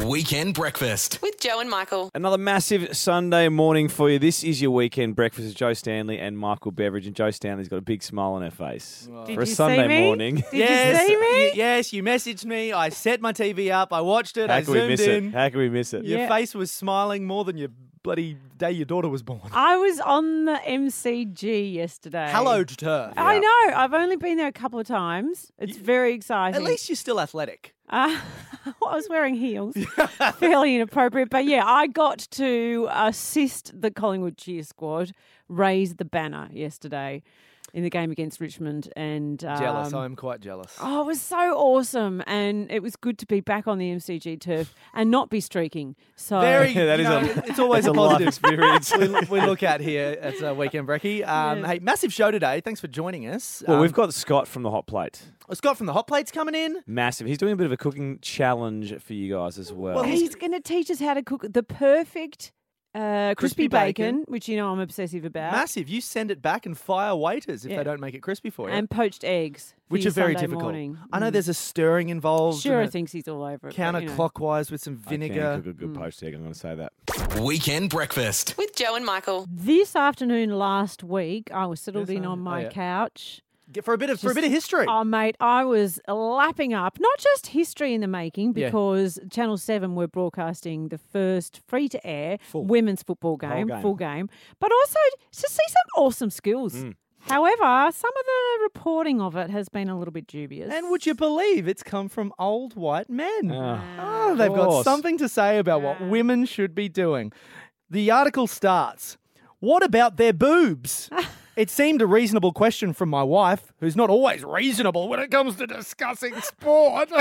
Weekend Breakfast with Joe and Michael. Another massive Sunday morning for you. This is your weekend breakfast with Joe Stanley and Michael Beveridge. And Joe Stanley's got a big smile on her face for a Sunday morning. Did you see me? Yes, you messaged me. I set my TV up. I watched it. I zoomed in. How can we miss it? Your face was smiling more than your bloody day your daughter was born. I was on the MCG yesterday. Hallowed turf. I know. I've only been there a couple of times. It's very exciting. At least you're still athletic. I was wearing heels. Fairly inappropriate. But yeah, I got to assist the Collingwood cheer squad raise the banner yesterday in the game against Richmond. And Jealous. I'm quite jealous. Oh, it was so awesome. And it was good to be back on the MCG turf and not be streaking. So it's always a life positive experience. we look at here at Weekend Brekkie. Hey, massive show today. Thanks for joining us. Well, we've got Scott from the Hot Plate. Scott from the Hot Plate's coming in. Massive. He's doing a bit of a cooking challenge for you guys as well. Well, he's going to teach us how to cook the perfect crispy bacon, which you know I'm obsessive about. Massive. You send it back and fire waiters if they don't make it crispy for you. And poached eggs. Which are very difficult. Morning. I know there's a stirring involved. Sure, thinks he's all over it. Counterclockwise with some vinegar. I can cook a good poached egg, I'm going to say that. Weekend Breakfast With Joe and Michael. This afternoon last week, I was settled in on my couch. For a bit of history. Oh, mate, I was lapping up, not just history in the making, because Channel 7 were broadcasting the first free-to-air women's football game, full game, but also to see some awesome skills. However, some of the reporting of it has been a little bit dubious. And would you believe it's come from old white men? They've got something to say about what women should be doing. The article starts, "What about their boobs?" It seemed a reasonable question from my wife, who's not always reasonable when it comes to discussing sport.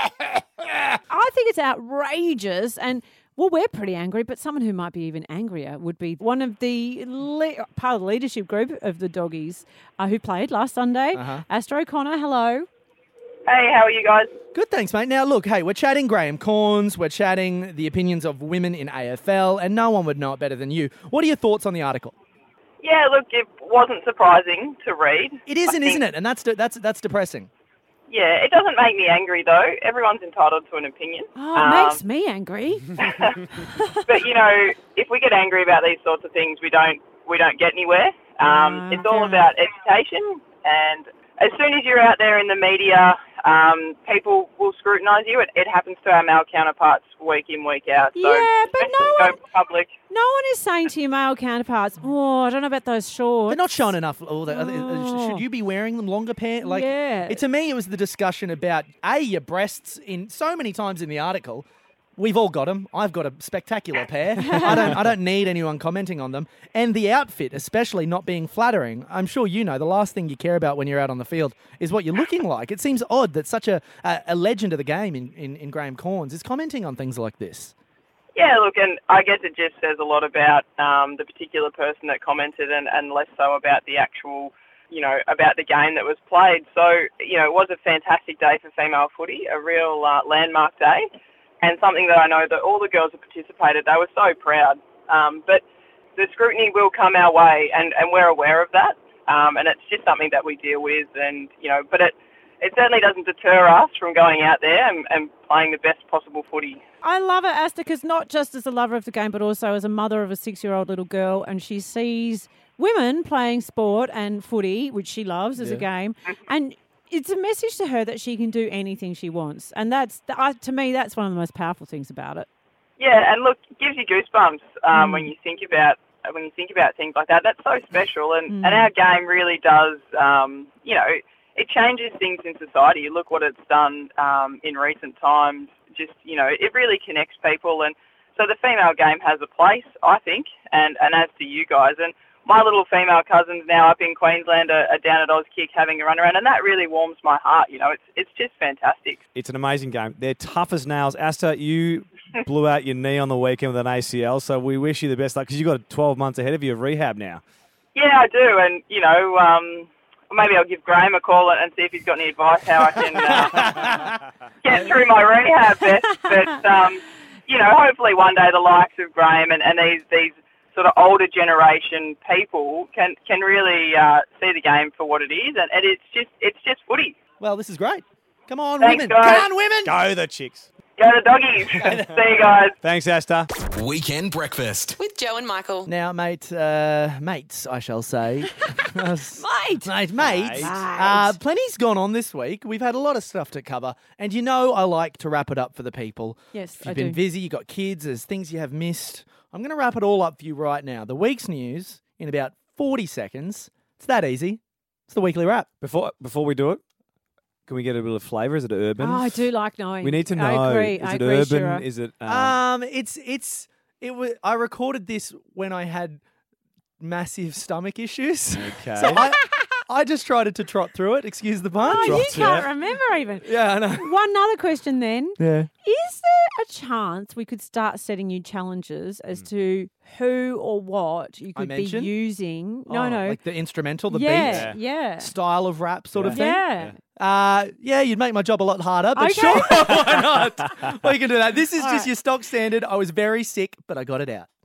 I think it's outrageous and... Well, we're pretty angry, but someone who might be even angrier would be one of the part of the leadership group of the Doggies who played last Sunday. Astro O'Connor, hello. Hey, how are you guys? Good, thanks, mate. Now, look, hey, we're chatting Graham Corns, we're chatting the opinions of women in AFL, and no one would know it better than you. What are your thoughts on the article? Yeah, look, it wasn't surprising to read. It isn't it? And that's depressing. Yeah, it doesn't make me angry, though. Everyone's entitled to an opinion. Oh, it makes me angry. But, you know, if we get angry about these sorts of things, we don't get anywhere. It's all about education, and as soon as you're out there in the media, people will scrutinise you. It happens to our male counterparts week in, week out. So yeah, but no one is saying to your male counterparts, I don't know about those shorts. They're not showing enough. Should you be wearing them longer pants? To me, it was the discussion about, your breasts in so many times in the article. We've all got them. I've got a spectacular pair. I don't need anyone commenting on them. And the outfit, especially not being flattering. I'm sure you know the last thing you care about when you're out on the field is what you're looking like. It seems odd that such a legend of the game in Graham Corns is commenting on things like this. Yeah, look, and I guess it just says a lot about the particular person that commented and less so about the actual, about the game that was played. So, it was a fantastic day for female footy, a real landmark day. And something that I know that all the girls who participated, they were so proud. But the scrutiny will come our way, and we're aware of that. And it's just something that we deal with. And, but it certainly doesn't deter us from going out there and playing the best possible footy. I love it, Asta, because not just as a lover of the game, but also as a mother of a 6-year-old little girl, and she sees women playing sport and footy, which she loves as a game, and it's a message to her that she can do anything she wants. And to me, that's one of the most powerful things about it. Yeah, and look, it gives you goosebumps when you think about things like that. That's so special, and our game really does. It changes things in society. You look what it's done in recent times. Just it really connects people, and so the female game has a place, I think, and as to you guys and. My little female cousins now up in Queensland are down at Auskick having a run around, and that really warms my heart. It's just fantastic. It's an amazing game. They're tough as nails. Asta, you blew out your knee on the weekend with an ACL, so we wish you the best luck because you've got 12 months ahead of you of rehab now. Yeah, I do, and, maybe I'll give Graham a call and see if he's got any advice how I can get through my rehab best. But, hopefully one day the likes of Graham and these sort of older generation people can really see the game for what it is, and it's just footy. Well, this is great. Come on, Thanks, women. Guys. Come on, women. Go the Chicks. Go Go the doggies. See you guys. Thanks, Asta. Weekend Breakfast with Joe and Michael. Now, mates, I shall say. Mates. Plenty's gone on this week. We've had a lot of stuff to cover. And you know I like to wrap it up for the people. Yes, If you've been busy, you've got kids, there's things you have missed. I'm going to wrap it all up for you right now. The week's news in about 40 seconds. It's that easy. It's the weekly wrap. Before we do it, can we get a bit of flavour? Is it urban? Oh, I do like knowing. We need to know. I agree. Is it urban? Shira. Is it? It was. I recorded this when I had massive stomach issues. Okay. So I just tried to trot through it. Excuse the pun. Oh, you can't remember even. Yeah, I know. One other question then. Yeah. Is there a chance we could start setting you challenges as to who or what you could be using? No. Like the instrumental, the beat, yeah. style of rap sort of thing? Yeah. You'd make my job a lot harder, but sure, why not? We can do that. This is just your stock standard. I was very sick, but I got it out.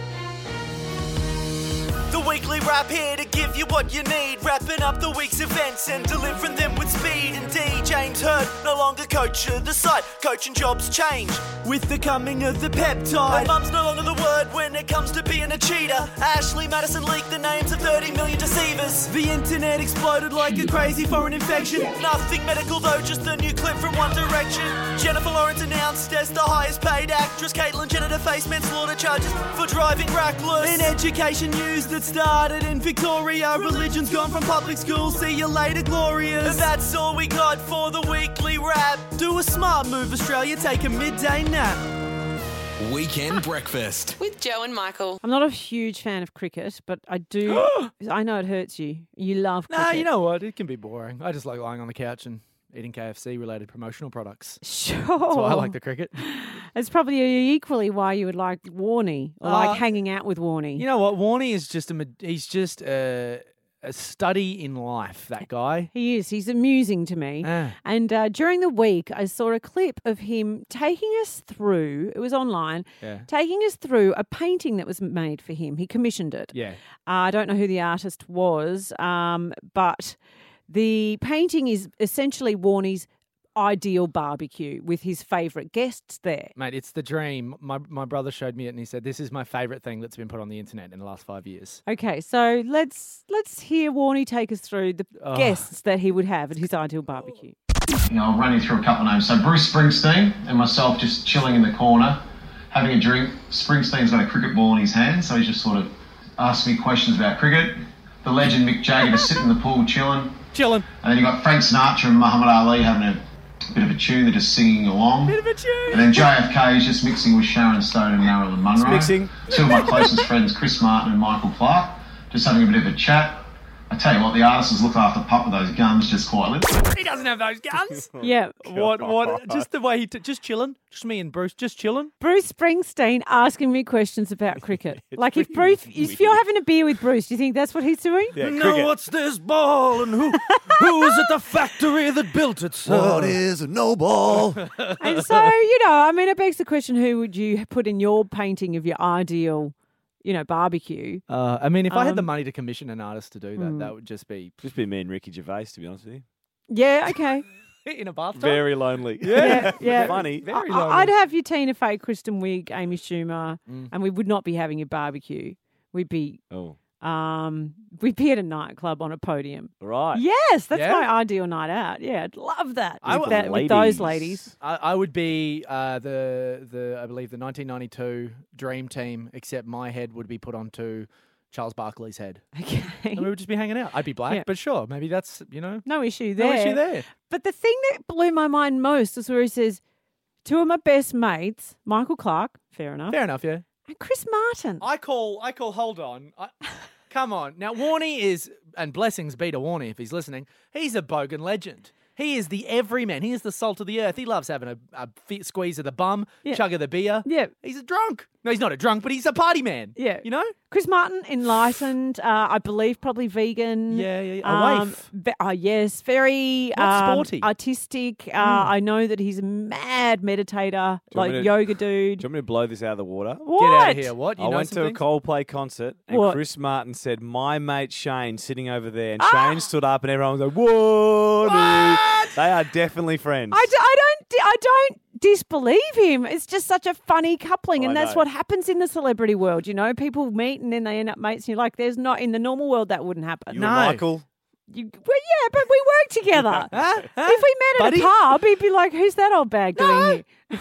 The weekly wrap here to give you what you need, wrapping up the week's events and delivering them with speed. Indeed, James Hird, no longer coach of the side, coaching jobs change with the coming of the peptide. And mum's no longer the word when it comes to being a cheater. Ashley Madison leaked the names of 30 million deceivers. The internet exploded like a crazy foreign infection. Nothing medical though, just a new clip from One Direction. Jennifer Lawrence announced as the highest paid actress. Caitlyn Jenner to face manslaughter charges for driving reckless. In education news that started in Victoria, religion's gone from public school. See you later, Glorious. And that's all we got for the weekly wrap. Do a smart move, Australia. Take a midday nap. Weekend Breakfast with Joe and Michael. I'm not a huge fan of cricket, but I do. I know it hurts you. You love cricket. Nah, you know what? It can be boring. I just like lying on the couch and eating KFC-related promotional products. Sure. That's why I like the cricket. It's probably equally why you would like Warnie or like hanging out with Warnie. You know what? Warnie is just a study in life, that guy. He is. He's amusing to me. And during the week, I saw a clip of him taking us through, it was online, taking us through a painting that was made for him. He commissioned it. Yeah. I don't know who the artist was, but the painting is essentially Warnie's ideal barbecue with his favourite guests there. Mate, it's the dream. My brother showed me it and he said, this is my favourite thing that's been put on the internet in the last 5 years. Okay, so let's hear Warnie take us through the guests that he would have at his ideal barbecue. I'll run you through a couple of names. So Bruce Springsteen and myself just chilling in the corner, having a drink. Springsteen's got a cricket ball in his hand, so he's just sort of asked me questions about cricket. The legend Mick Jagger just sitting in the pool chilling. And then you got Frank Sinatra and Muhammad Ali having a bit of a tune. They're just singing along. And then JFK is just mixing with Sharon Stone and Marilyn Monroe. Two of my closest friends, Chris Martin and Michael Clark, just having a bit of a chat. I tell you what, the artist was looking after Pup with those guns just quietly. He doesn't have those guns. Yeah. What? Just the way just chilling. Just me and Bruce, just chilling. Bruce Springsteen asking me questions about cricket. Like if you're having a beer with Bruce, do you think that's what he's doing? Yeah, now what's this ball and who's at the factory that built it, sir? What is a no ball? And so, it begs the question, who would you put in your painting of your ideal barbecue? If I had the money to commission an artist to do that, that would just be me and Ricky Gervais, to be honest with you. Yeah, okay. In a bathtub. Very lonely. Yeah. Funny. Very lonely. I'd have your Tina Fey, Kristen Wiig, Amy Schumer, and we would not be having a barbecue. We'd be we'd be at a nightclub on a podium. Right. Yes, that's my ideal night out. Yeah, I'd love that. With those ladies. I would be I believe the 1992 Dream Team, except my head would be put onto Charles Barkley's head. Okay. And we would just be hanging out. I'd be black, but sure, maybe that's, no issue there. No issue there. But the thing that blew my mind most is where he says, two of my best mates, Michael Clark, fair enough. Fair enough, yeah. And Chris Martin. I call, hold on. Come on. Now, Warnie is, and blessings be to Warnie if he's listening, he's a bogan legend. He is the everyman. He is the salt of the earth. He loves having a squeeze of the bum, chug of the beer. Yeah. He's a drunk. No, he's not a drunk, but he's a party man. Yeah. You know? Chris Martin, enlightened, I believe probably vegan. Yeah. A waif. Yes, very sporty. Artistic. I know that he's a mad meditator, yoga dude. Do you want me to blow this out of the water? What? Get out of here. What? I went to a Coldplay concert and Chris Martin said, my mate Shane sitting over there. And Shane stood up and everyone was like, whoa, dude. They are definitely friends. I don't disbelieve him. It's just such a funny coupling, and that's what happens in the celebrity world. You know, people meet and then they end up mates, and you're like, there's not in the normal world that wouldn't happen. You and Michael. Well, yeah, but we work together. If we met at a pub, he'd be like, who's that old bag doing here?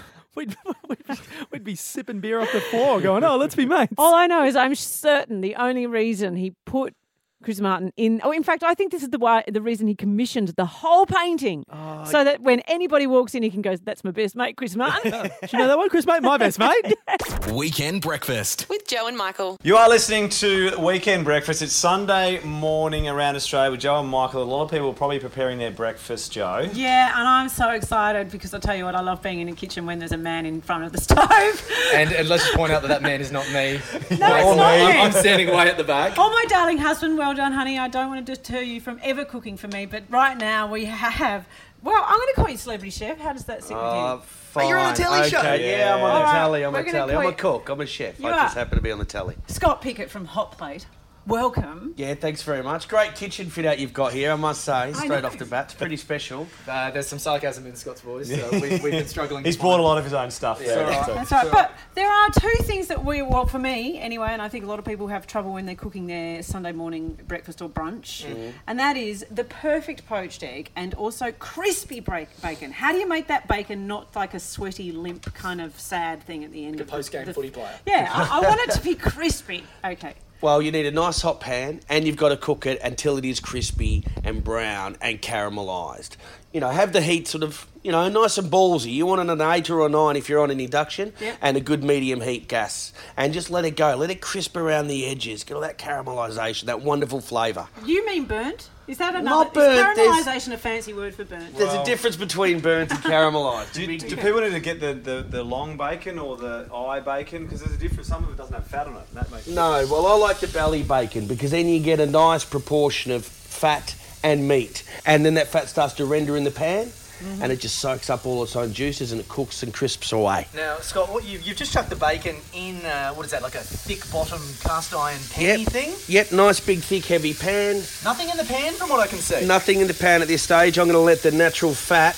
We'd be sipping beer off the floor going, oh, let's be mates. All I know is I'm certain the only reason he put Chris Martin in. Oh, in fact, I think this is the reason he commissioned the whole painting, so that when anybody walks in, he can go, "That's my best mate, Chris Martin." Do you know that one, Chris, mate? My best mate. Weekend Breakfast with Joe and Michael. You are listening to Weekend Breakfast. It's Sunday morning around Australia with Joe and Michael. A lot of people are probably preparing their breakfast, Joe. Yeah, and I'm so excited because I tell you what, I love being in a kitchen when there's a man in front of the stove. And let's just point out that man is not me. No, it's not you. I'm standing way at the back. Oh, my darling husband, well done, honey. I don't want to deter you from ever cooking for me, but right now we have... Well, I'm going to call you Celebrity Chef. How does that sit with you? Fine. You're on a telly show. Yeah, I'm on the telly. I'm a cook. I'm a chef. I just happen to be on the telly. Scott Pickett from Hot Plate. Welcome. Yeah, thanks very much. Great kitchen fit out you've got here, I must say, straight off the bat. It's pretty special. There's some sarcasm in Scott's voice. So we've been struggling. He's bought a lot of his own stuff. Yeah, that's right. But there are two things that well, for me anyway, and I think a lot of people have trouble when they're cooking their Sunday morning breakfast or brunch, and that is the perfect poached egg and also crispy bacon. How do you make that bacon not like a sweaty, limp kind of sad thing at the end? The post-game footy player. Yeah, I want it to be crispy. Okay. Well, you need a nice hot pan and you've got to cook it until it is crispy and brown and caramelised. You know, have the heat sort of, nice and ballsy. You want it an 8 or a 9 if you're on an induction, and a good medium heat gas. And just let it go. Let it crisp around the edges. Get all that caramelisation, that wonderful flavour. You mean burnt? Is that another... Not burnt. Is caramelisation a fancy word for burnt? There's a difference between burnt and caramelised. Do people need to get the long bacon or the eye bacon? Because there's a difference. Some of it doesn't have fat on it. And that makes No, well, I like the belly bacon because then you get a nice proportion of fat and meat. And then that fat starts to render in the pan. And it just soaks up all its own juices and it cooks and crisps away. Now, Scott, you've just chucked the bacon in, what is that, like a thick bottom cast iron pan thing? Yep, nice big thick heavy pan. Nothing in the pan from what I can see? Nothing in the pan at this stage. I'm going to let the natural fat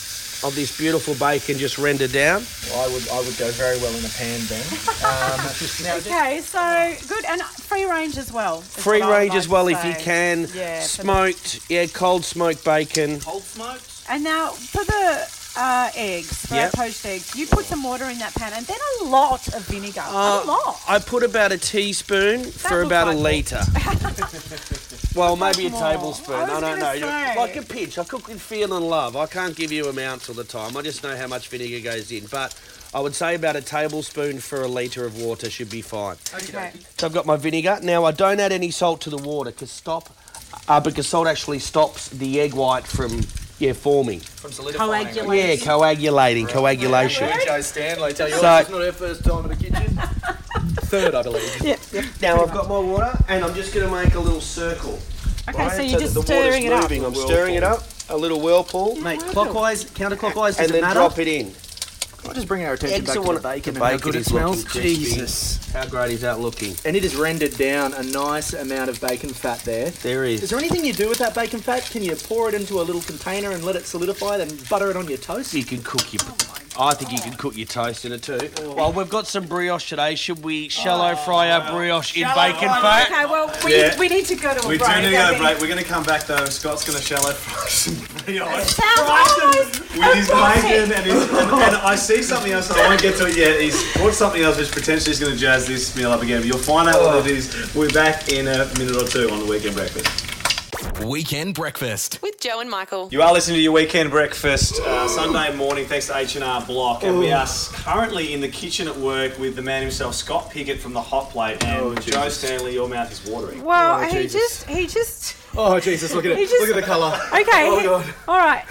of this beautiful bacon just render down. Well, I would go very well in a pan then. Okay, so good. And free range as well. Free range as well if you can. Yeah, smoked, cold smoked bacon. Cold smoked? And now for the eggs, for our poached eggs, you put some water in that pan and then a lot of vinegar. A lot. I put about a teaspoon for about a litre. Well, maybe a tablespoon. I don't know. Like a pinch. I cook with feel and love. I can't give you amounts all the time. I just know how much vinegar goes in. But I would say about a tablespoon for a litre of water should be fine. Okay. So I've got my vinegar. Now, I don't add any salt to the water because salt actually stops the egg white from forming. From solidifying. Coagulating. Coagulation. Joe Stanley, tell you what, it's not her first time in the kitchen. Third, I believe. Yep. Now I've got my water and I'm just going to make a little circle. Okay, so you're just stirring it up. I'm stirring it up, a little whirlpool. Mate, clockwise, counterclockwise, and then drop it in. I'll just bring our attention back to the bacon and how good it smells. Jesus. How great is that looking? And it has rendered down a nice amount of bacon fat there. There is. Is there anything you do with that bacon fat? Can you pour it into a little container and let it solidify, then butter it on your toast? You can cook your... I think you can cook your toast in it too. Oh. Well, we've got some brioche today. Should we shallow fry our brioche in bacon fat? Okay, well, we need to go to a break. We do need to go to a break. We're going to come back though. Scott's going to shallow fry some brioche. With his bacon and I see something else. I won't get to it yet. He's brought something else which potentially is going to jazz this meal up again. But you'll find out what it is. We'll be back in a minute or two on the Weekend Breakfast. Weekend Breakfast with Joe and Michael. You are listening to your Weekend Breakfast Sunday morning thanks to H&R Block, and we are currently in the kitchen at work with the man himself, Scott Pickett from the Hot Plate, and Joe Stanley. Your mouth is watering. Well, he just Oh Jesus! Look at it! Look at the colour. Okay. Oh God. All right.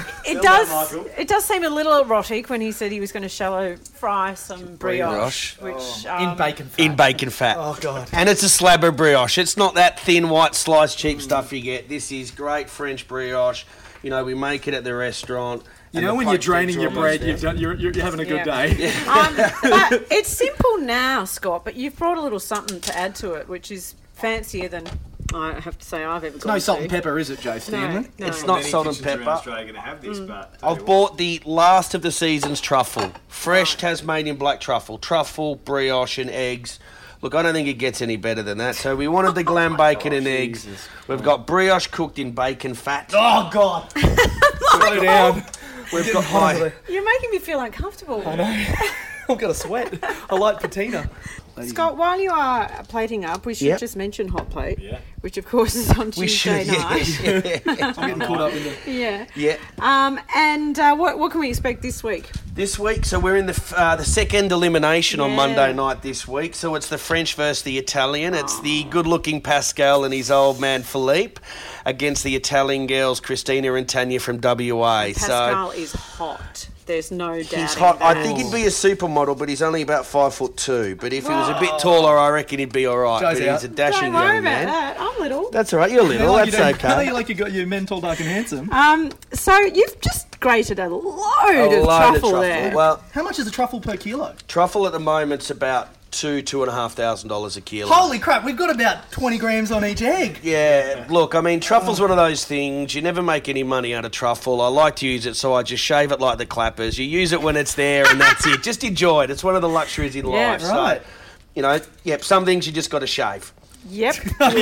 It does seem a little erotic when he said he was going to shallow fry some brioche, which in bacon fat. In bacon fat. Oh God. And it's a slab of brioche. It's not that thin white sliced cheap stuff you get. This is great French brioche. You know, we make it at the restaurant. You know when you're draining your bread, you're having a good day. But it's simple now, Scott. But you've brought a little something to add to it, which is fancier than I have to say I've ever It's no salt and pepper, is it, Joe Stanley? No. It's not salt and pepper. Australia going to have this, but I've bought the last of the season's truffle. Fresh Tasmanian black truffle. Truffle, brioche and eggs. Look, I don't think it gets any better than that. So we wanted the glam bacon and eggs. We've got brioche cooked in bacon fat. Oh, God. Slow down. We've got You're making me feel uncomfortable. I know. I've got a sweat. I like patina. Scott, while you are plating up, we should just mention Hot Plate, which of course is on Tuesday night. I'm getting caught up in the... Yeah. And what can we expect this week? This week, so we're in the second elimination on Monday night this week. So it's the French versus the Italian. It's the good-looking Pascal and his old man Philippe against the Italian girls Christina and Tanya from WA. Pascal is hot. There's no doubt. He's hot. I think he'd be a supermodel, but he's only about 5'2". But if he was a bit taller, I recken he'd be all right. Joe's but out. he's a dashing Don't worry young man. about that. I'm little. That's all right. You're little. That's okay. You like you got your men tall, dark and handsome. So you've just grated a load of truffle there. Well, how much is a truffle per kilo? Truffle at the moment's about $2,500 a kilo. Holy crap, we've got about 20 grams on each egg. Yeah, look, I mean, truffle's one of those things. You never make any money out of truffle. I like to use it, so I just shave it like the clappers. You use it when it's there, and that's it. Just enjoy it. It's one of the luxuries in life. Right. So, some things you just got to shave. Yep.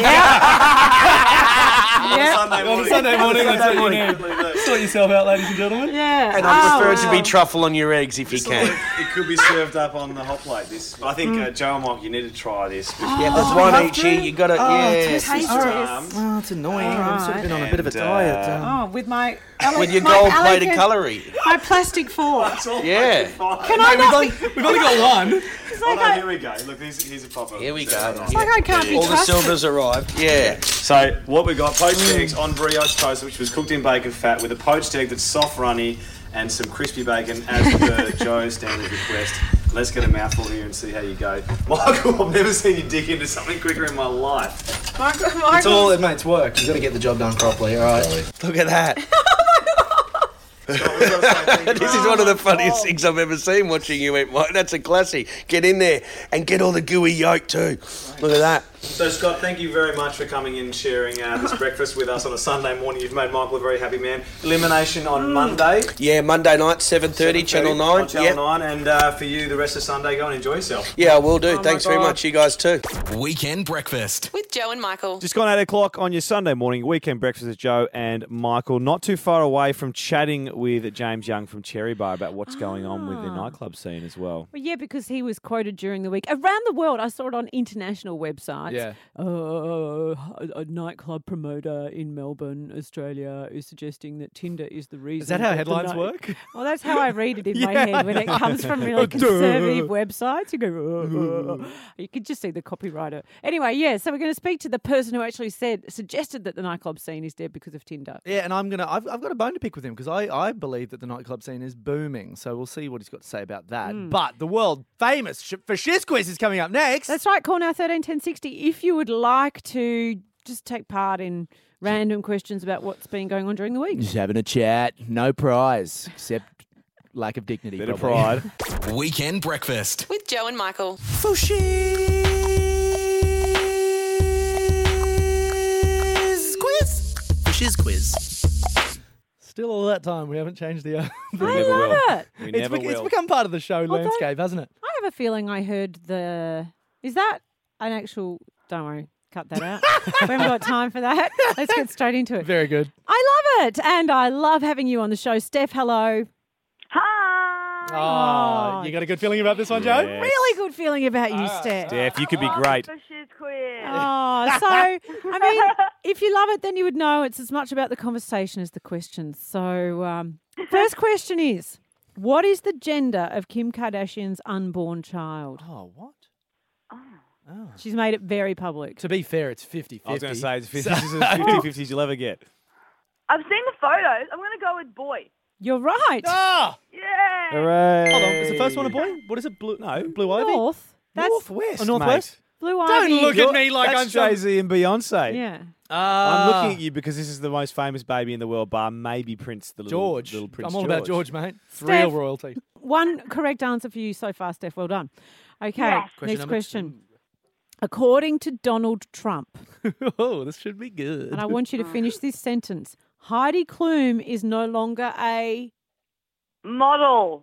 On Sunday morning, sort yourself out, ladies and gentlemen. Yeah. And I prefer it to be truffle on your eggs if you can. It could be served up on the hot plate. I think Joe and Mike, you need to try this. Yeah, there's one each year. You got to. Oh, it's annoying. I've sort of been on a bit of a diet. With my with your gold-plated cutlery. My plastic fork. Yeah. Can I not? We've only got one. Here we go. Look, here's a proper. Here we go. It's like I can't be All the trusted. silvers arrived. Yeah. So what we got, poached eggs on brioche toast, which was cooked in bacon fat, with a poached egg that's soft, runny, and some crispy bacon, as per Joe's standard request. Let's get a mouthful here and see how you go. Michael, I've never seen you dig into something quicker in my life. Michael. It's all it mates work. You've got to get the job done properly, all right? Look at that. This is one of the funniest things I've ever seen watching you eat, Mike. That's a classic. Get in there and get all the gooey yolk too. Look at that. So, Scott, thank you very much for coming in and sharing this breakfast with us on a Sunday morning. You've made Michael a very happy man. Elimination on Monday. Yeah, Monday night, 7:30, Channel 9. On Channel 9. And for you, the rest of Sunday, go and enjoy yourself. Yeah, I will do. Thanks very much. You guys too. Weekend Breakfast with Joe and Michael. Just gone 8 o'clock on your Sunday morning. Weekend Breakfast with Joe and Michael. Not too far away from chatting with James Young from Cherry Bar about what's going on with the nightclub scene as well. Well, yeah, because he was quoted during the week around the world. I saw it on international websites. Yeah. A nightclub promoter in Melbourne, Australia, is suggesting that Tinder is the reason. Is that how headlines work? Well, that's how I read it in my head when it comes from really conservative websites. You go, you can just see the copywriter. Anyway, yeah, so we're going to speak to the person who actually suggested that the nightclub scene is dead because of Tinder. Yeah, and I've got a bone to pick with him because I believe that the nightclub scene is booming. So we'll see what he's got to say about that. But the world famous for Shiz Quiz is coming up next. That's right. Call now 131060 if you would like to just take part in random questions about what's been going on during the week. Just having a chat. No prize, except lack of dignity. Bit of pride. Weekend Breakfast with Joe and Michael. for Shiz Quiz. For Shiz Quiz. Still all that time, we haven't changed the... I love it. It's become part of the show landscape, hasn't it? I have a feeling I heard the... Is that an actual... Don't worry, cut that out. We haven't got time for that. Let's get straight into it. Very good. I love it. And I love having you on the show. Steph, hello. Hi. Oh, you got a good feeling about this one, Joe? Yes. Really good feeling about you, Steph. Steph, you could be great. For Shiz Quiz. Oh, so, I mean, if you love it, then you would know it's as much about the conversation as the questions. So, first question is, what is the gender of Kim Kardashian's unborn child? Oh, what? Oh. She's made it very public. To be fair, it's 50-50. I was going to say, this is as 50-50s you'll ever get. I've seen the photos. I'm going to go with boy. You're right. Ah! Yeah. Hooray. Hold on, is the first one a boy? What is it? Blue Ivy? North. That's Northwest, Northwest? Blue Ivy. Don't look at me like That's I'm Jay-Z and Beyonce. Yeah. I'm looking at you because this is the most famous baby in the world, bar maybe Prince, the little George. little Prince I'm all about George, mate. Steph. Real royalty. One correct answer for you so far, Steph. Well done. Okay, Yeah. next question. According to Donald Trump, Oh, this should be good. and I want you to finish this sentence, Heidi Klum is no longer a... Model.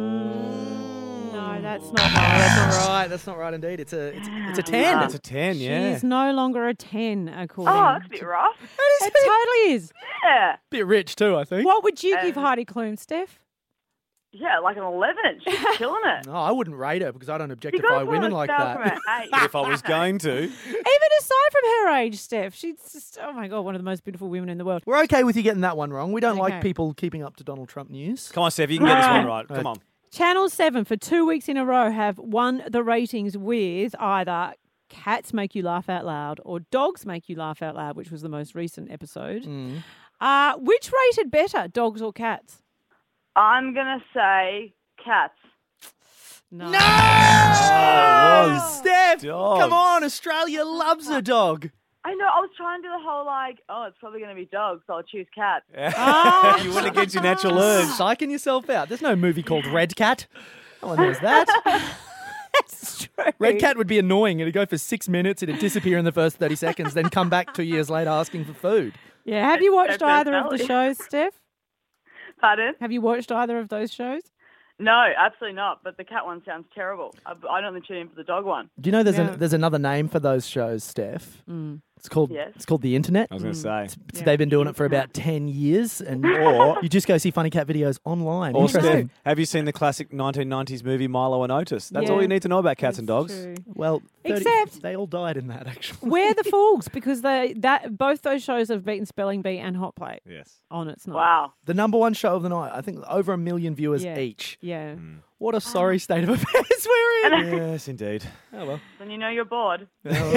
No, that's not Oh, right. that's not right. That's not right indeed. It's a 10. It's a 10, yeah. She's no longer a 10, according Oh, that's a bit rough. It totally is. Yeah. Bit rich too, I think. What would you give Heidi Klum, Steph? Yeah, like an 11. She's killing it. No, I wouldn't rate her because I don't You objectify guys women like from that. her age. If I was going to. Even aside from her age, Steph, she's just, oh my God, one of the most beautiful women in the world. We're okay with you getting that one wrong. We don't Okay. like people keeping up to Donald Trump news. Come on, Steph, you can get this one right. Come on. Channel 7 for 2 weeks in a row have won the ratings with either Cats Make You Laugh Out Loud or Dogs Make You Laugh Out Loud, which was the most recent episode. Which rated better, dogs or cats? I'm going to say cats. No. Oh, Steph! Dog. Come on, Australia loves a dog. I know, I was trying to do the whole it's probably going to be dogs, so I'll choose cats. You went against your natural urge. Psyching yourself out. There's no movie called Red Cat. No one knows that. That's true. Red Cat would be annoying. It'd go for 6 minutes, it'd disappear in the first 30 seconds, then come back 2 years later asking for food. Yeah, have you watched That's either of the personality. shows, Steph? Pardon? Have you watched either of those shows? No, absolutely not. But the cat one sounds terrible. I don't tune in for the dog one. Do you know there's Yeah. there's another name for those shows, Steph? It's called Yes. it's called the Internet. I was going to say. They've been doing it for about 10 years, and Or- you just go see funny cat videos online. Or, Interesting. Steph, have you seen the classic 1990s movie Milo and Otis? That's all Yeah. you need to know about cats and dogs. True. Well, Except- they all died in that, actually. We're the fools because both those shows have beaten Spelling Bee and Hot Plate Yes. on its night. Wow. The number one show of the night. I think over 1 million viewers Yeah. each. Yeah. What a sorry state of affairs we're in. Yes, indeed. Oh well. Then you know you're bored.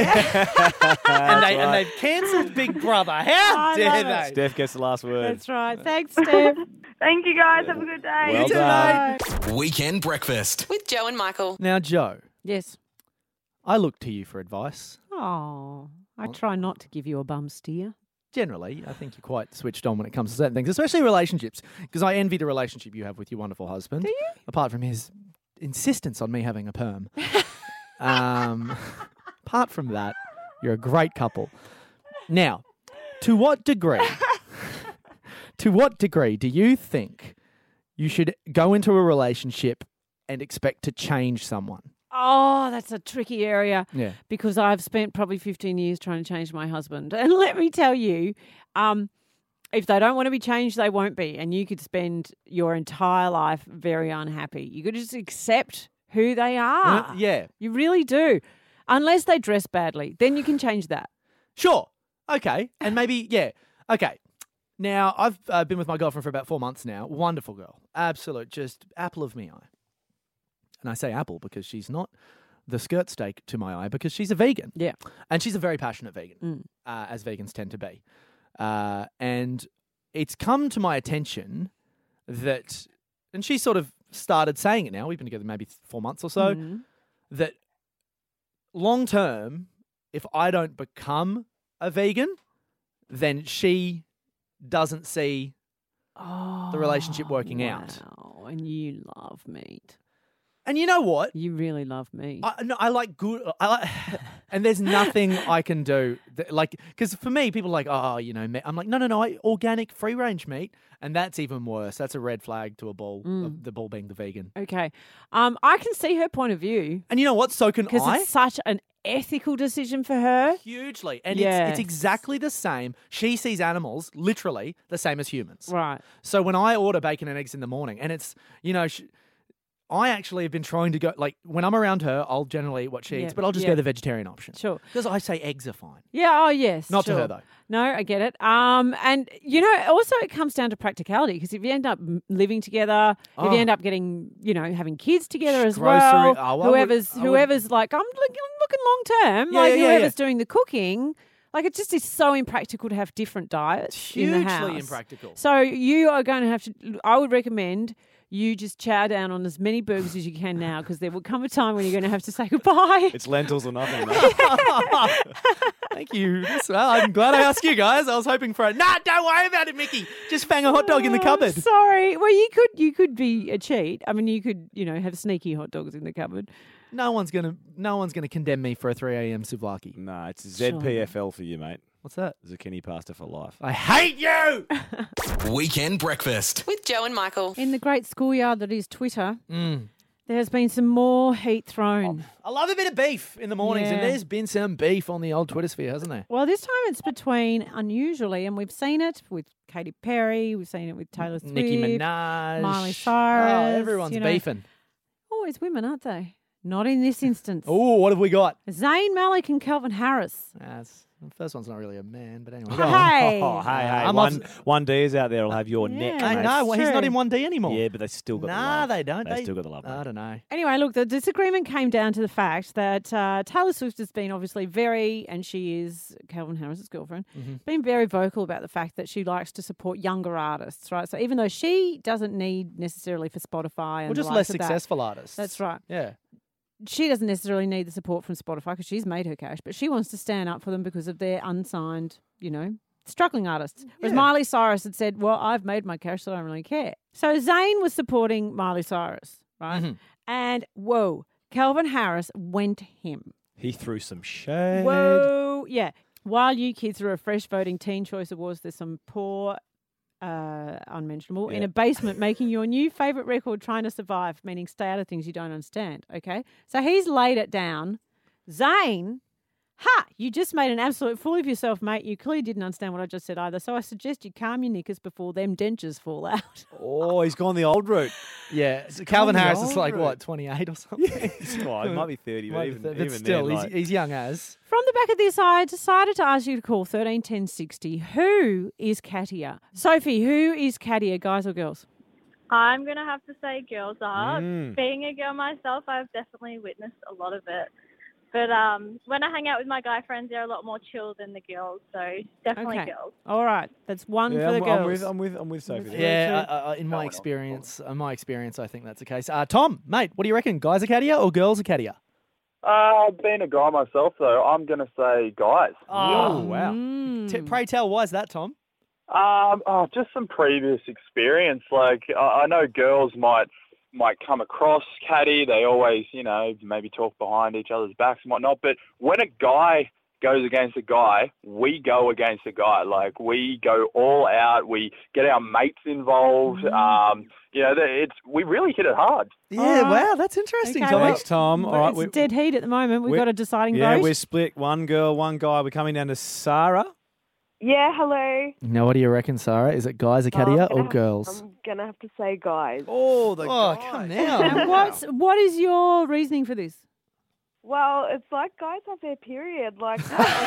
And they've cancelled Big Brother. How I dare love they? Steph gets the last word. That's right. Thanks, Steph. Thank you, guys. Have a good day. Well done. Weekend breakfast. With Joe and Michael. Now, Joe, Yes. I look to you for advice. Oh, I try not to give you a bum steer. Generally, I think you're quite switched on when it comes to certain things, especially relationships, because I envy the relationship you have with your wonderful husband. Do you? Apart from his insistence on me having a perm. Apart from that, you're a great couple. Now, to what degree do you think you should go into a relationship and expect to change someone? Oh, that's a tricky area. Yeah. Because I've spent probably 15 years trying to change my husband. And let me tell you, if they don't want to be changed, they won't be. And you could spend your entire life very unhappy. You could just accept who they are. Yeah. You really do. Unless they dress badly. Then you can change that. Sure. Okay. And maybe, yeah. Okay. Now, I've been with my girlfriend for about 4 months now. Wonderful girl. Absolute. Just apple of me eye. And I say apple because she's not the skirt steak to my eye because she's a vegan. Yeah. And she's a very passionate vegan, as vegans tend to be. And it's come to my attention that, and she sort of started saying it now, we've been together maybe 4 months or so, that long term, if I don't become a vegan, then she doesn't see the relationship working out. Oh, and you love meat. And you know what? You really love meat. I like good. And there's nothing I can do. Because for me, people are like, oh, you know, I'm like, no, organic, free range meat. And that's even worse. That's a red flag to a bull, the bull being the vegan. Okay. I can see her point of view. And you know what? So can I. Because it's such an ethical decision for her. Hugely. And Yes. it's exactly the same. She sees animals literally the same as humans. Right. So when I order bacon and eggs in the morning, and it's, you know, I actually have been trying to go, like, when I'm around her, I'll generally eat what she eats, but I'll just go the vegetarian option. Sure. Because I say eggs are fine. Yeah, oh, yes. Not sure. to her, though. No, I get it. And, you know, also it comes down to practicality because if you end up living together, if you end up getting, you know, having kids together as well, whoever's like, I'm looking long term, whoever's doing the cooking, like it just is so impractical to have different diets in the house. Hugely impractical. So you are going to have to, I would recommend you just chow down on as many burgers as you can now because there will come a time when you're going to have to say goodbye. It's lentils or nothing, mate. Thank you. Well, I'm glad I asked you guys. I was hoping for it. Nah, don't worry about it, Mickey. Just bang a hot dog in the cupboard. Sorry. Well, you could be a cheat. I mean, you could, you know, have sneaky hot dogs in the cupboard. No one's gonna condemn me for a 3 a.m. souvlaki. No, it's ZPFL for you, mate. What's that? Zucchini pasta for life. I hate you! Weekend Breakfast. With Joe and Michael. In the great schoolyard that is Twitter, there has been some more heat thrown. I love a bit of beef in the mornings, and there's been some beef on the old Twitter sphere, hasn't there? Well, this time it's between, unusually, and we've seen it with Katy Perry, we've seen it with Taylor Swift, Nicki Minaj, Miley Cyrus. Oh, everyone's beefing. Always women, aren't they? Not in this instance. Oh, what have we got? Zayn Malik and Calvin Harris. The first one's not really a man, but anyway. Hey. Hey. 1D's out there will have your neck. I know. He's not in 1D anymore. Yeah, but they still got the love. They don't. They still got the love. I don't know. Anyway, look, the disagreement came down to the fact that Taylor Swift has been obviously and she is Calvin Harris's girlfriend, been very vocal about the fact that she likes to support younger artists, right? So even though she doesn't need necessarily for Spotify and just less successful artists. That's right. Yeah. She doesn't necessarily need the support from Spotify because she's made her cash, but she wants to stand up for them because of their unsigned, struggling artists. Whereas Miley Cyrus had said, well, I've made my cash, so I don't really care. So Zayn was supporting Miley Cyrus, right? And, whoa, Calvin Harris went him. He threw some shade. Whoa, yeah. While you kids are a fresh voting Teen Choice Awards, there's some poor... unmentionable, in a basement making your new favourite record trying to survive, meaning stay out of things you don't understand, okay? So he's laid it down. Zayn, you just made an absolute fool of yourself, mate. You clearly didn't understand what I just said either, so I suggest you calm your knickers before them dentures fall out. Oh, he's gone the old route. Yeah, so Calvin Harris is like, what, 28 or something? Well, he might be 30, but even still, then, he's young as. From the back of this, I decided to ask you to call 13 10 60. Who is cattier? Sophie, who is cattier, guys or girls? I'm going to have to say girls are. Being a girl myself, I've definitely witnessed a lot of it. But when I hang out with my guy friends, they're a lot more chill than the girls, so definitely girls. All right, that's one for the girls. I'm with Sophie. Yeah, in my experience, I think that's the case. Tom, mate, what do you reckon? Guys are cattier or girls are cattier? Being a guy myself, though, I'm going to say guys. Oh, wow. Pray tell, why is that, Tom? Just some previous experience. Like, I know girls might come across catty. They always, maybe talk behind each other's backs and whatnot. But when a guy goes against a guy, we go against a guy. Like, we go all out. We get our mates involved. We really hit it hard. Yeah, wow, that's interesting. Okay, Thanks, Tom. All right, it's dead heat at the moment. We've got a deciding vote. Yeah, we're split. One girl, one guy. We're coming down to Sarah. Yeah, hello. Now, what do you reckon, Sarah? Is it guys are cattier or girls? I'm going to have to say guys. Oh, guys. Come now. And what is your reasoning for this? Well, it's like guys have their period. Like,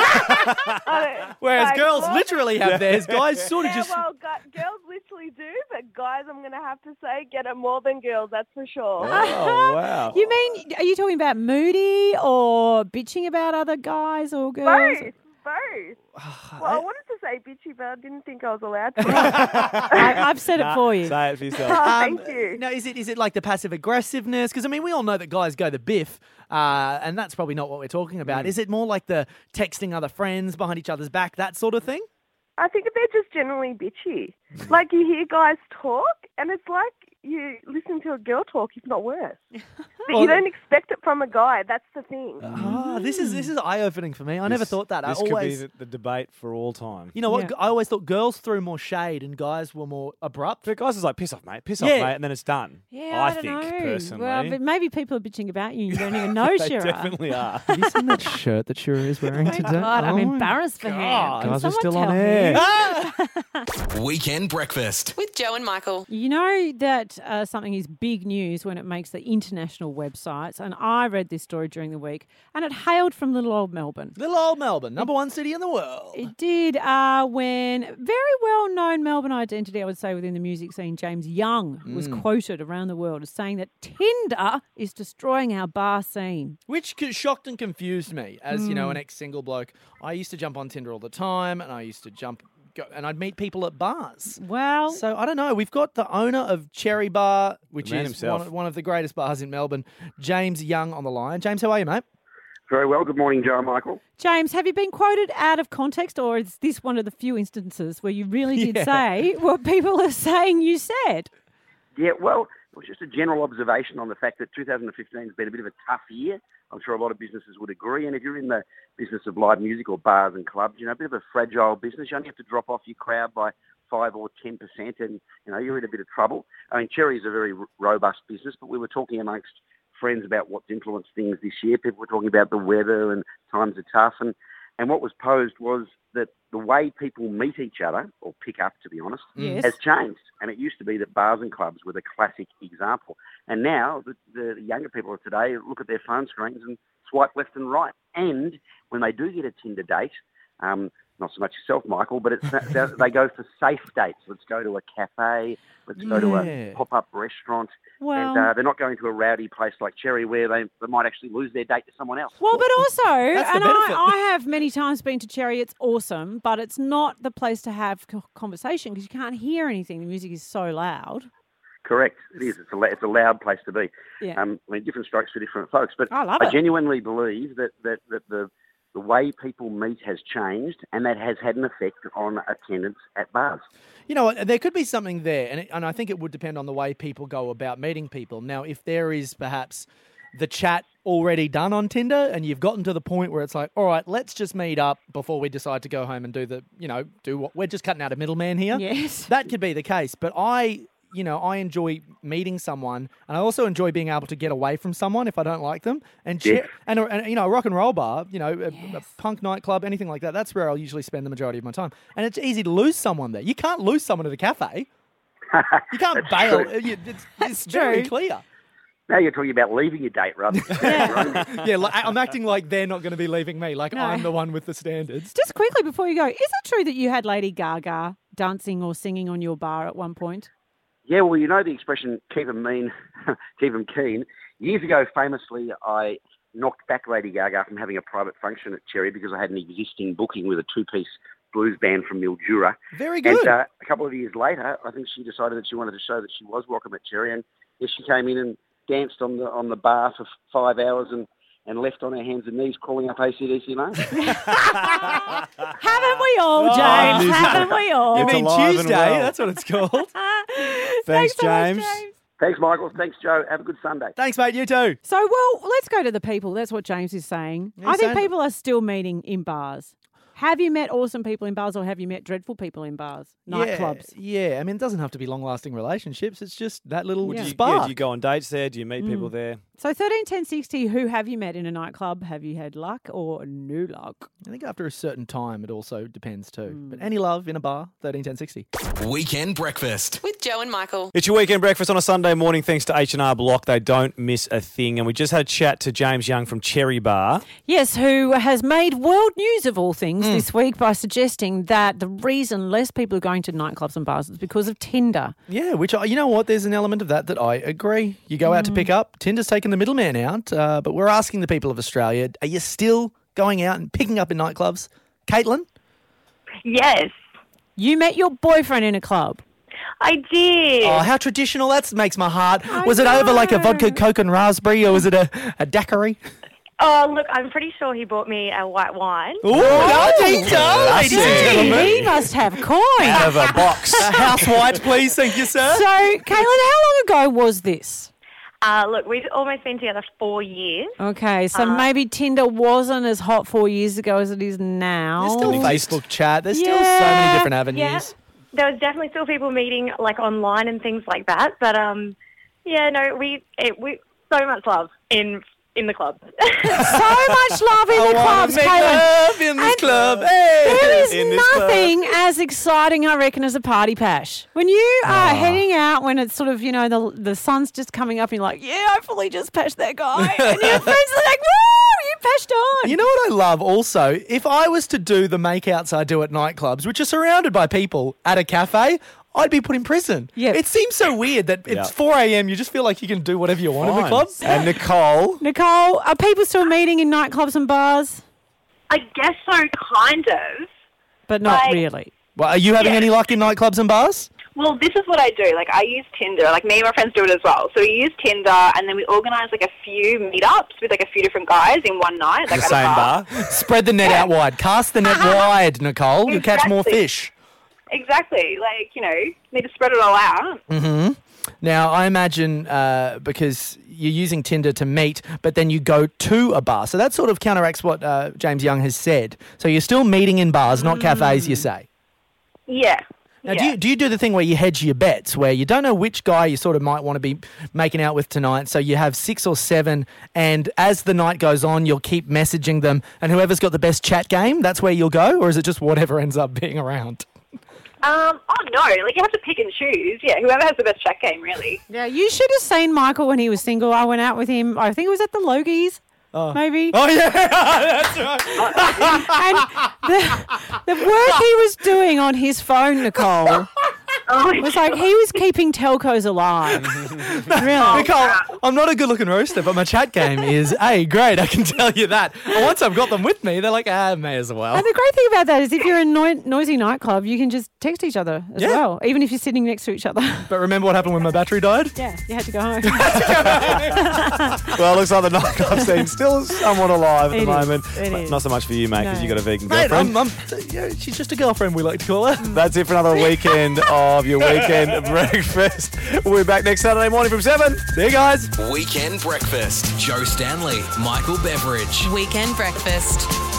whereas girls literally have theirs. Guys sort of just... Well, girls literally do, but guys, I'm going to have to say, get it more than girls, that's for sure. Oh, wow. You mean, are you talking about moody or bitching about other guys or girls? Both. Well, I wanted to say bitchy, but I didn't think I was allowed to. I've said it for you. Say it for yourself. Thank you. Now, is it like the passive aggressiveness? Because, we all know that guys go the biff, and that's probably not what we're talking about. Is it more like the texting other friends behind each other's back, that sort of thing? I think they're just generally bitchy. Like, you hear guys talk, and it's like you listen to a girl talk, if not worse. But you don't expect it from a guy. That's the thing. This is eye-opening for me. I never thought that. This could be the debate for all time. You know what? Yeah. I always thought girls threw more shade and guys were more abrupt. But guys is like, piss off, mate, and then it's done. Yeah, I think, personally. Well, but maybe people are bitching about you and you don't even know, They Shira. definitely are. Have you seen that shirt that Shira is wearing today? God, I'm embarrassed for him. Guys are still on air. Weekend Breakfast. With Joe and Michael. You know that something is big news when it makes the international websites, and I read this story during the week, and it hailed from little old Melbourne. Little old Melbourne, number one city in the world. It did when very well-known Melbourne identity, I would say, within the music scene, James Young, was quoted around the world as saying that Tinder is destroying our bar scene. Which shocked and confused me as, an ex-single bloke. I used to jump on Tinder all the time, and I used to and I'd meet people at bars. Well, so I don't know. We've got the owner of Cherry Bar, which is one of the greatest bars in Melbourne, James Young, on the line. James, how are you, mate? Very well. Good morning, Joe and Michael. James, have you been quoted out of context, or is this one of the few instances where you really did say what people are saying you said? Yeah, well, It was just a general observation on the fact that 2015 has been a bit of a tough year. I'm sure a lot of businesses would agree. And if you're in the business of live music or bars and clubs, a bit of a fragile business. You only have to drop off your crowd by 5 or 10% and, you're in a bit of trouble. I mean, Cherry is a very robust business, but we were talking amongst friends about what's influenced things this year. People were talking about the weather and times are tough. And what was posed was that the way people meet each other, or pick up, to be honest, has changed. And it used to be that bars and clubs were the classic example. And now the younger people of today look at their phone screens and swipe left and right. And when they do get a Tinder date, not so much yourself, Michael, but they go for safe dates. Let's go to a cafe. Let's go to a pop-up restaurant. Well, and they're not going to a rowdy place like Cherry where they might actually lose their date to someone else. Well, but also, and I have many times been to Cherry. It's awesome, but it's not the place to have conversation because you can't hear anything. The music is so loud. Correct. It is. It's a loud place to be. Yeah. I mean, different strokes for different folks. But I genuinely believe that the way people meet has changed, and that has had an effect on attendance at bars. You know what? There could be something there, and I think it would depend on the way people go about meeting people. Now, if there is perhaps the chat already done on Tinder and you've gotten to the point where it's like, all right, let's just meet up before we decide to go home and do what we're just cutting out a middleman here. Yes. That could be the case. But I enjoy meeting someone, and I also enjoy being able to get away from someone if I don't like them. And a rock and roll bar, a punk nightclub, anything like that, that's where I'll usually spend the majority of my time. And it's easy to lose someone there. You can't lose someone at a cafe. You can't bail. It's very clear. Now you're talking about leaving your date rather than I'm acting like they're not going to be leaving me, like I'm the one with the standards. Just quickly before you go, is it true that you had Lady Gaga dancing or singing on your bar at one point? Yeah, well, you know the expression, keep 'em mean, keep 'em keen. Years ago, famously, I knocked back Lady Gaga from having a private function at Cherry because I had an existing booking with a two-piece blues band from Mildura. Very good. And a couple of years later, I think she decided that she wanted to show that she was welcome at Cherry, and she came in and danced on the bar for 5 hours and left on her hands and knees calling up AC/DC Lane. Haven't we all, James? Haven't we all? You mean Tuesday? That's what it's called. Thanks, so much, James. Thanks, Michael. Thanks, Joe. Have a good Sunday. Thanks, mate. You too. So, let's go to the people. That's what James is saying. I think people are still meeting in bars. Have you met awesome people in bars or have you met dreadful people in bars, nightclubs? Yeah. I mean, it doesn't have to be long-lasting relationships. It's just that little spark. Do you go on dates there? Do you meet people there? So 13 10 60, who have you met in a nightclub? Have you had luck or no luck? I think after a certain time, it also depends too. But any love in a bar, 13 10 60. Weekend Breakfast with Joe and Michael. It's your weekend breakfast on a Sunday morning thanks to H&R Block. They don't miss a thing. And we just had a chat to James Young from Cherry Bar. Yes, who has made world news of all things this week by suggesting that the reason less people are going to nightclubs and bars is because of Tinder. Yeah, which, you know what, there's an element of that I agree. You go out to pick up, Tinder's taken the middleman out, but we're asking the people of Australia, are you still going out and picking up in nightclubs? Caitlin? Yes. You met your boyfriend in a club? I did. Oh, how traditional. That makes my heart. Was it over like a vodka, Coke and raspberry, or was it a daiquiri? Oh, look, I'm pretty sure he bought me a white wine. Ooh, ladies and gentlemen. He must have coin. Out of a box. A house white, please. Thank you, sir. So, Caitlin, how long ago was this? Look, we've almost been together 4 years. Okay, so maybe Tinder wasn't as hot 4 years ago as it is now. There's still Facebook chat. There's still so many different avenues. Yeah. There was definitely still people meeting like online and things like that. But we so much love in the club. So much love in the clubs, Caitlin. Love in this club. Hey. There is nothing as exciting, I reckon, as a party pash. When you are heading out, when it's sort of, the sun's just coming up and you're like, yeah, I fully just pashed that guy. And your friends are like, woo, you pashed on. You know what I love also? If I was to do the makeouts I do at nightclubs, which are surrounded by people at a cafe, I'd be put in prison. Yeah. It seems so weird that it's 4 a.m. You just feel like you can do whatever you want in the club. And Nicole, are people still meeting in nightclubs and bars? I guess so, kind of. But not really. Well, are you having any luck in nightclubs and bars? Well, this is what I do. Like, I use Tinder. Like, me and my friends do it as well. So we use Tinder, and then we organise, like, a few meetups with, like, a few different guys in one night. Like, the same bar. Spread the net out wide. Cast the net wide, Nicole. You catch more fish. Exactly. Like, need to spread it all out. Mm-hmm. Now, I imagine because you're using Tinder to meet, but then you go to a bar. So that sort of counteracts what James Young has said. So you're still meeting in bars, not cafes, you say? Yeah. Now, do you do the thing where you hedge your bets, where you don't know which guy you sort of might want to be making out with tonight, so you have 6 or 7, and as the night goes on, you'll keep messaging them, and whoever's got the best chat game, that's where you'll go, or is it just whatever ends up being around? Oh, no. Like, you have to pick and choose. Yeah, whoever has the best chat game, really. Yeah, you should have seen Michael when he was single. I went out with him. I think it was at the Logies. Maybe. Oh, yeah, that's right. And the work he was doing on his phone, Nicole, was like he was keeping telcos alive. Really. Nicole, I'm not a good-looking roaster, but my chat game is great. I can tell you that. And once I've got them with me, they're like, may as well. And the great thing about that is if you're in a noisy nightclub, you can just text each other as well, even if you're sitting next to each other. But remember what happened when my battery died? Yeah, you had to go home. Well, it looks like the nightclub scene's still somewhat alive at the moment. It is. Not so much for you, mate, because you've got a vegan girlfriend. She's just a girlfriend, we like to call her. That's it for another weekend of your Weekend Breakfast. We'll be back next Saturday morning from 7. See you guys. Weekend Breakfast. Joe Stanley, Michael Beveridge. Weekend Breakfast.